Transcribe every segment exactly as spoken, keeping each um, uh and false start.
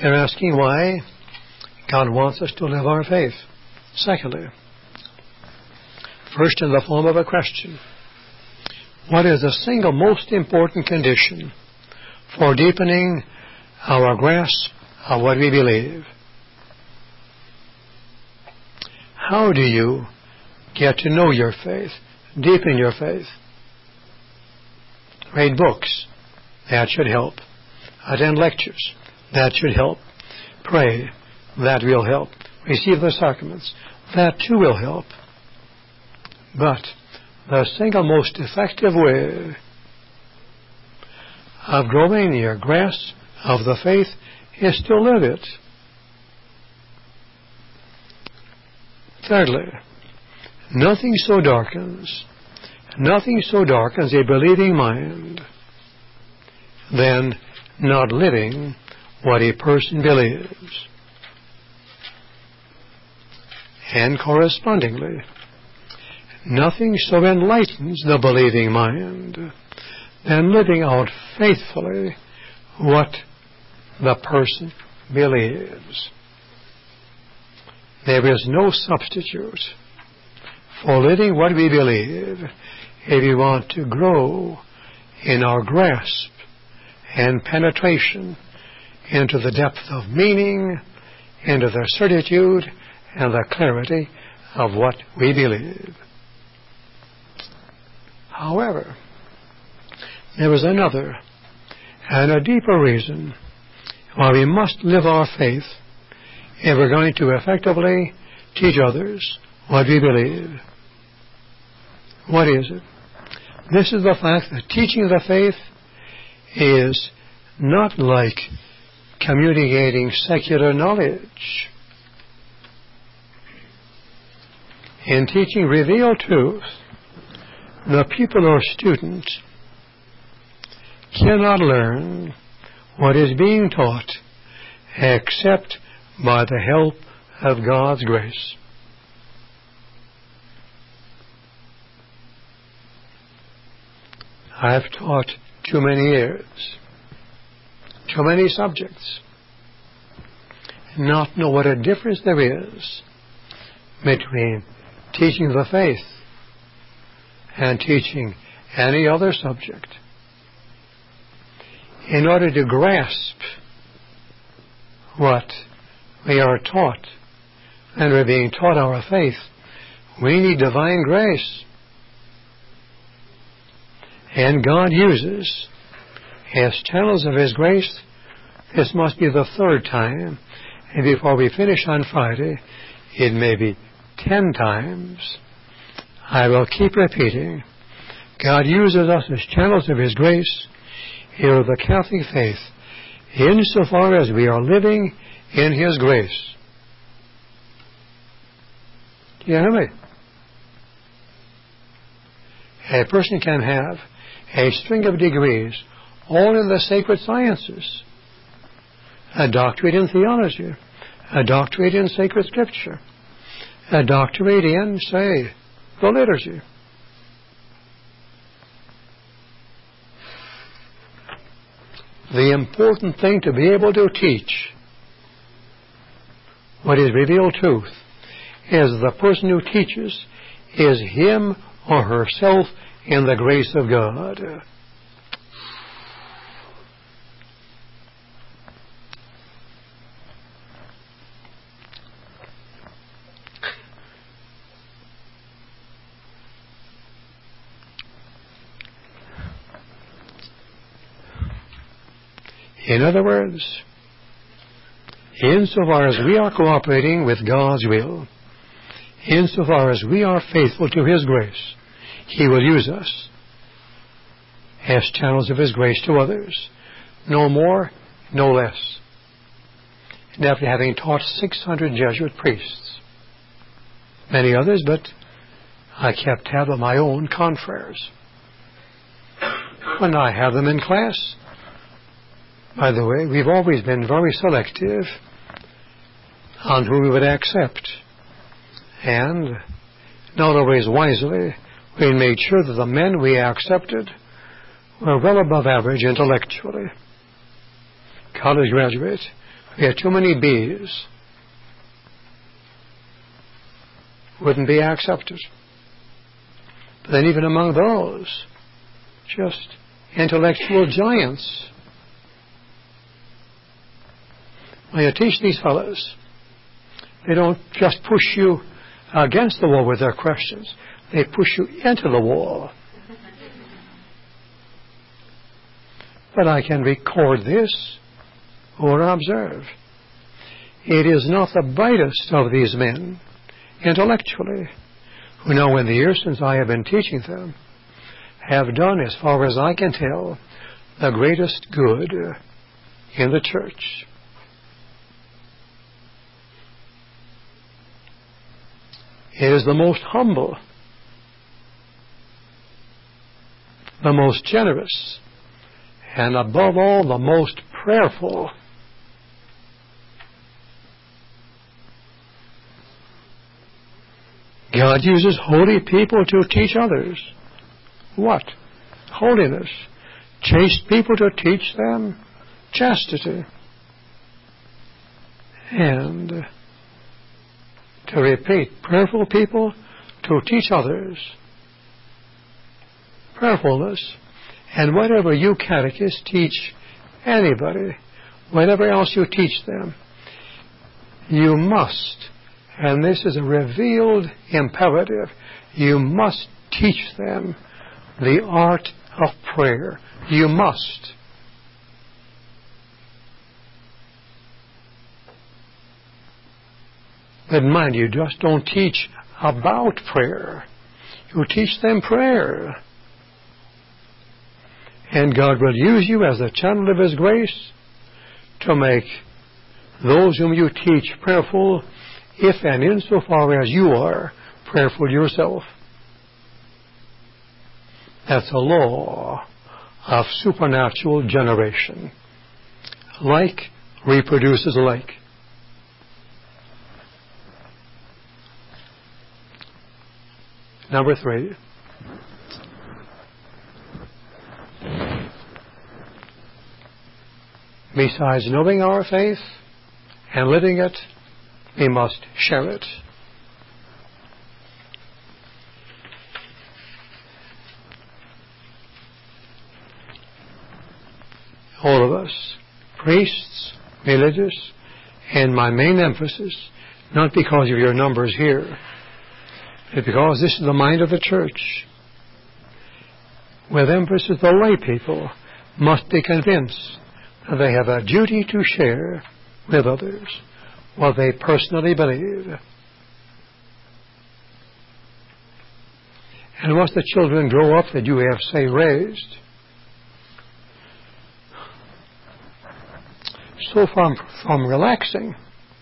They're asking why God wants us to live our faith. Secondly, first in the form of a question, what is the single most important condition for deepening our grasp of what we believe? How do you get to know your faith, deepen your faith? Read books. That should help. Attend lectures. That should help. Pray. That will help. Receive the sacraments. That too will help. But the single most effective way of growing your grasp of the faith is to live it. Thirdly, nothing so darkens, nothing so darkens a believing mind than not living what a person believes. And correspondingly, nothing so enlightens the believing mind than living out faithfully what the person believes. There is no substitute for living what we believe if we want to grow in our grasp and penetration into the depth of meaning, into the certitude and the clarity of what we believe. However, there is another and a deeper reason why we must live our faith if we're going to effectively teach others what we believe. What is it? This is the fact that teaching the faith is not like communicating secular knowledge. In teaching revealed truth, the pupil or student cannot learn what is being taught except by the help of God's grace. I've taught too many years, too many subjects, not know what a difference there is between teaching the faith and teaching any other subject. In order to grasp what we are taught, and we're being taught our faith, we need divine grace. And God uses as channels of His grace. This must be the third time, and before we finish on Friday, it may be ten times. I will keep repeating. God uses us as channels of His grace here of the Catholic faith, insofar as we are living in His grace. Do you hear me? A person can have a string of degrees, all in the sacred sciences, a doctorate in theology, a doctorate in sacred scripture, a doctorate in, say, the liturgy. The important thing to be able to teach what is revealed truth is the person who teaches is him or herself in the grace of God. In other words, insofar as we are cooperating with God's will, insofar as we are faithful to His grace, He will use us as channels of His grace to others. No more, no less. And after having taught six hundred Jesuit priests, many others, but I kept tab of my own confreres. When I have them in class, by the way, we've always been very selective on who we would accept. And, not always wisely, we made sure that the men we accepted were well above average intellectually. College graduates, We had too many B's. Wouldn't be accepted. But then even among those, just intellectual giants. When you teach these fellows, they don't just push you against the wall with their questions. They push you into the wall. But I can record this or observe. It is not the brightest of these men, intellectually, who know in the years since I have been teaching them, have done, as far as I can tell, the greatest good in the church. It is the most humble, the most generous, and above all, the most prayerful. God uses holy people to teach others. What? Holiness. Chaste people to teach them chastity. And to repeat, prayerful people to teach others prayerfulness. And whatever you catechists teach anybody, whatever else you teach them, you must, and this is a revealed imperative, you must teach them the art of prayer. You must. But mind you, just don't teach about prayer. You teach them prayer. And God will use you as a channel of His grace to make those whom you teach prayerful, if and insofar as you are prayerful yourself. That's a law of supernatural generation. Like reproduces like. Number three. Besides knowing our faith and living it, we must share it. All of us, priests, religious, and my main emphasis, not because of your numbers here, but because this is the mind of the church, with emphasis the lay people must be convinced that they have a duty to share with others what they personally believe. And once the children grow up that you have, say, raised, so from, from relaxing,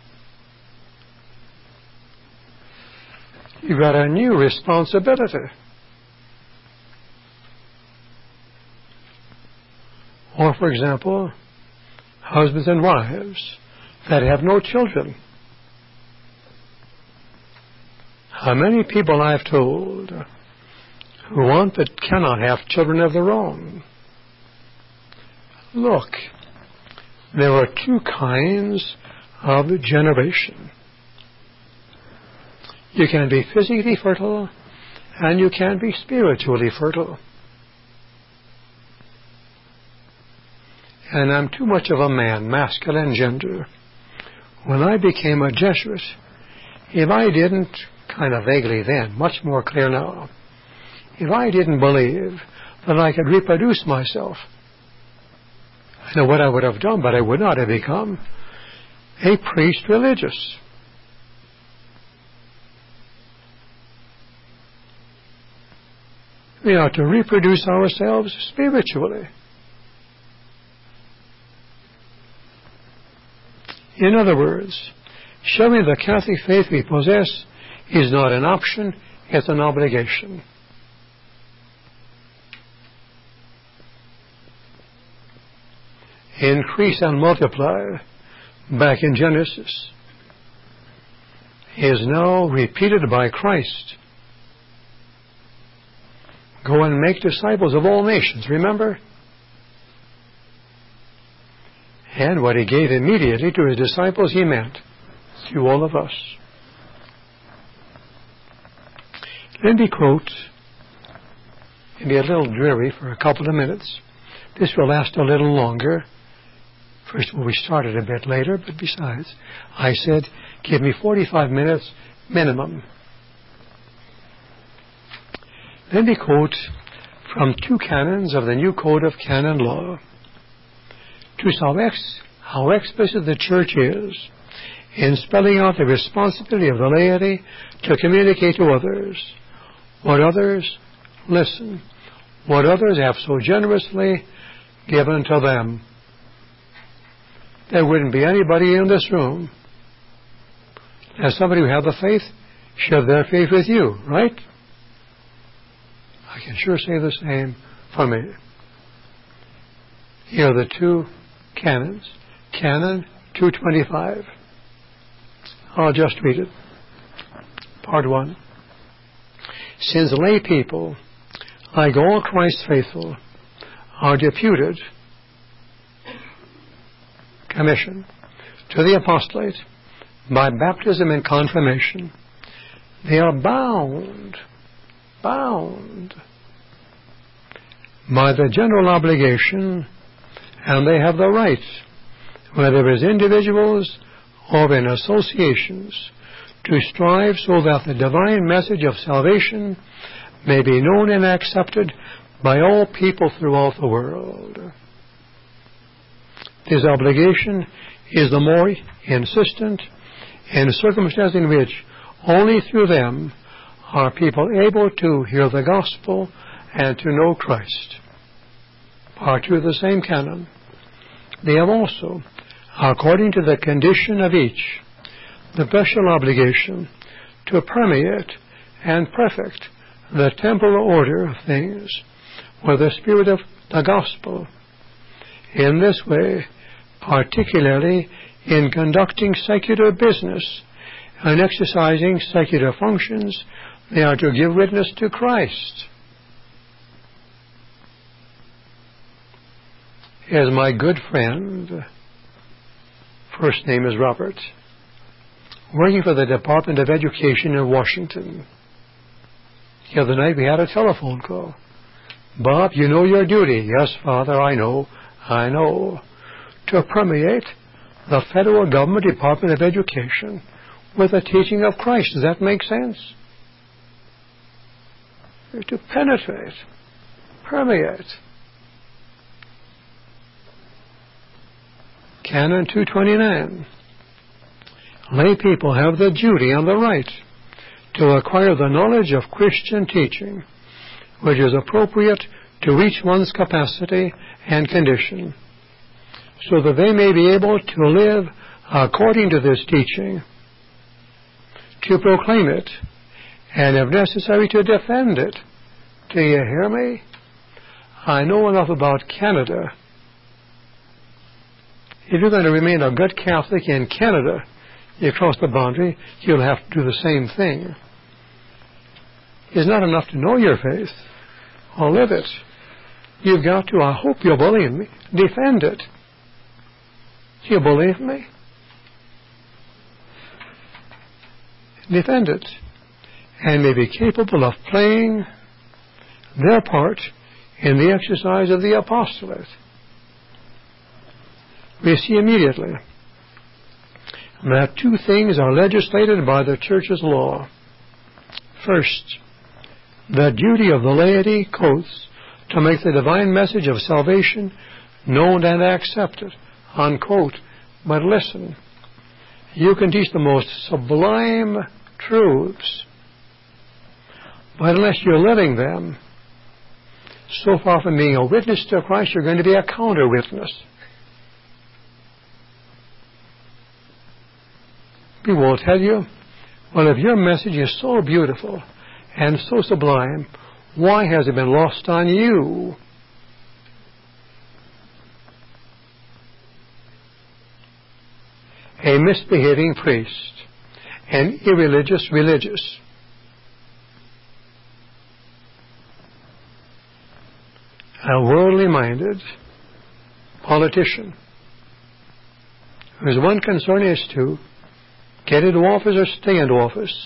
you've got a new responsibility. Or, for example, husbands and wives that have no children. How many people I've told who want but cannot have children of their own. Look, there are two kinds of generation. You can be physically fertile and you can be spiritually fertile. And I'm too much of a man, masculine gender. When I became a Jesuit, if I didn't, kind of vaguely then, much more clear now, if I didn't believe that I could reproduce myself, I know what I would have done, but I would not have become a priest religious. We are to reproduce ourselves spiritually. In other words, showing the Catholic faith we possess is not an option, it's an obligation. Increase and multiply, back in Genesis, is now repeated by Christ. Go and make disciples of all nations, remember? And what he gave immediately to his disciples, he meant to all of us. Let me quote, it'll be a little dreary for a couple of minutes. This will last a little longer. First of all, we started a bit later, but besides, I said, give me forty-five minutes minimum. Let me quote from two canons of the New Code of Canon Law. To how, ex- how explicit the Church is in spelling out the responsibility of the laity to communicate to others what others listen, what others have so generously given to them. There wouldn't be anybody in this room, as somebody who had the faith, share their faith with you, right? I can sure say the same for me. Here are the two canons. Canon two twenty-five. I'll just read it. Part one. Since lay people, like all Christ's faithful, are deputed, commission, to the apostolate by baptism and confirmation, they are bound, bound by the general obligation, and they have the right, whether as individuals or in associations, to strive so that the divine message of salvation may be known and accepted by all people throughout the world. This obligation is the more insistent in circumstances in which only through them are people able to hear the gospel and to know Christ. Part two of the same canon. They have also, according to the condition of each, the special obligation to permeate and perfect the temporal order of things with the spirit of the gospel. In this way, particularly in conducting secular business and exercising secular functions, they are to give witness to Christ. Here's my good friend, first name is Robert, working for the Department of Education in Washington. The other night we had a telephone call. Bob, you know your duty. Yes, Father, I know, I know. To permeate the federal government Department of Education with the teaching of Christ. Does that make sense? To penetrate, permeate. Canon two twenty-nine. Lay people have the duty and the right to acquire the knowledge of Christian teaching, which is appropriate to each one's capacity and condition, so that they may be able to live according to this teaching, to proclaim it, and if necessary to defend it. Do you hear me? I know enough about Canada. If you're going to remain a good Catholic in Canada, you cross the boundary, you'll have to do the same thing. It's not enough to know your faith or live it. You've got to, I hope you'll believe me, defend it. Do you believe me? Defend it. And may be capable of playing their part in the exercise of the apostolate. We see immediately that two things are legislated by the Church's law. First, the duty of the laity, quotes, to make the divine message of salvation known and accepted, unquote. But listen, you can teach the most sublime truths, but unless you're living them, so far from being a witness to Christ, you're going to be a counter-witness. People will tell you, well, if your message is so beautiful and so sublime, why has it been lost on you? A misbehaving priest, an irreligious religious, a worldly-minded politician, His one concern is to get into office or stay in office.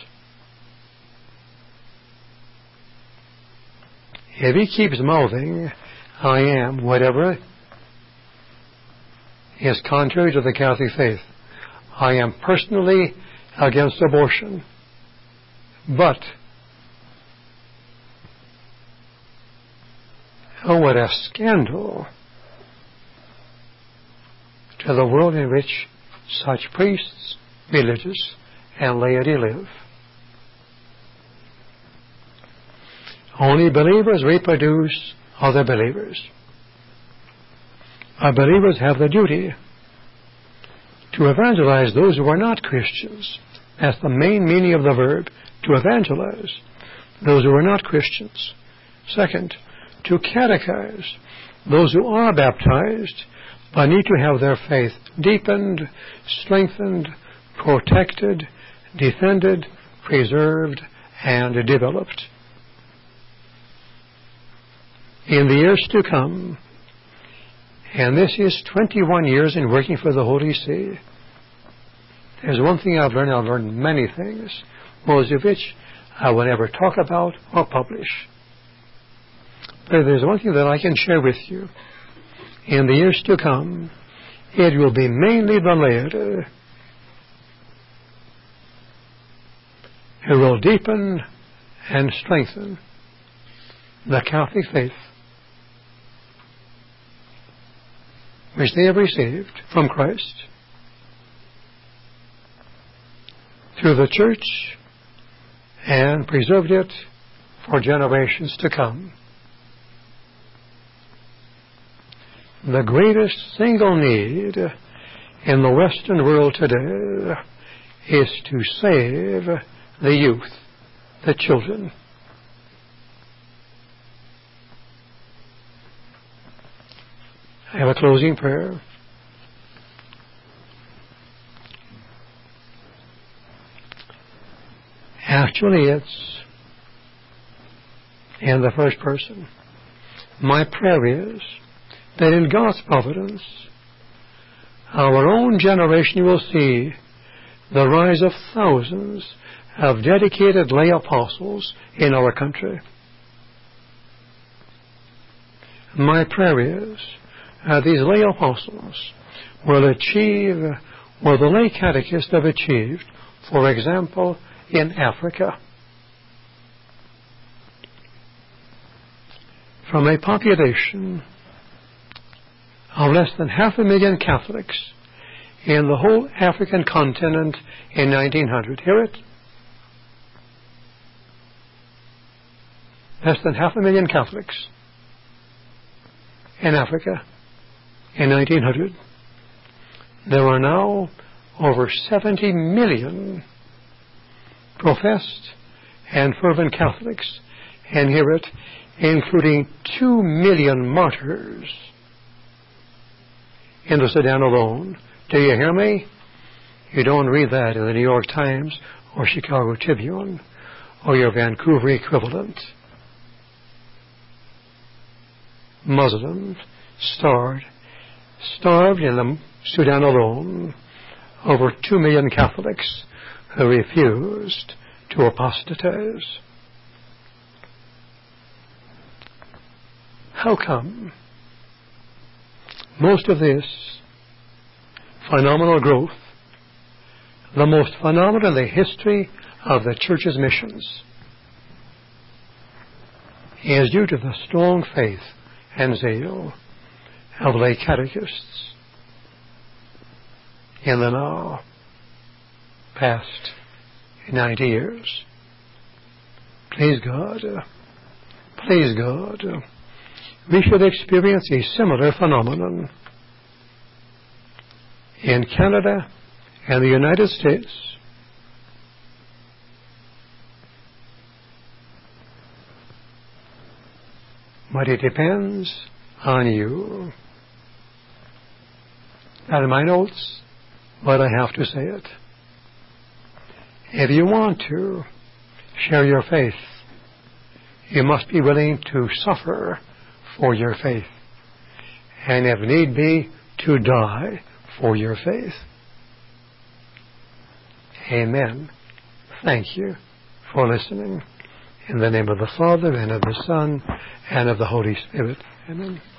If he keeps mouthing, I am, whatever is contrary to the Catholic faith. I am personally against abortion. But, oh, what a scandal to the world in which such priests, religious, and laity live. Only believers reproduce other believers. Our believers have the duty to evangelize those who are not Christians. That's the main meaning of the verb, to evangelize those who are not Christians. Second, to catechize those who are baptized but need to have their faith deepened, strengthened, protected, defended, preserved, and developed. In the years to come, and this is twenty-one years in working for the Holy See, there's one thing I've learned. I've learned many things, most of which I will never talk about or publish. But there's one thing that I can share with you. In the years to come, it will be mainly the laity who will deepen and strengthen the Catholic faith which they have received from Christ through the Church and preserved it for generations to come. The greatest single need in the Western world today is to save the youth, the children. I have a closing prayer. Actually, it's in the first person. My prayer is that in God's providence, our own generation will see the rise of thousands of dedicated lay apostles in our country. My prayer is that these lay apostles will achieve what the lay catechists have achieved, for example, in Africa. From a population of less than half a million Catholics in the whole African continent in nineteen hundred. Hear it? Less than half a million Catholics in Africa in nineteen hundred. There are now over seventy million professed and fervent Catholics, and hear it, including two million martyrs in the Sudan alone. Do you hear me? You don't read that in the New York Times or Chicago Tribune or your Vancouver equivalent. Muslims starved, starved in the Sudan alone, over two million Catholics who refused to apostatize. How come most of this phenomenal growth, the most phenomenal in the history of the Church's missions, is due to the strong faith and zeal of lay catechists in the now past ninety years. Please God, uh, please God, uh, we should experience a similar phenomenon in Canada and the United States. But it depends on you. Not in my notes, but I have to say it. If you want to share your faith, you must be willing to suffer for your faith, and if need be, to die for your faith. Amen. Thank you for listening. In the name of the Father, and of the Son, and of the Holy Spirit. Amen.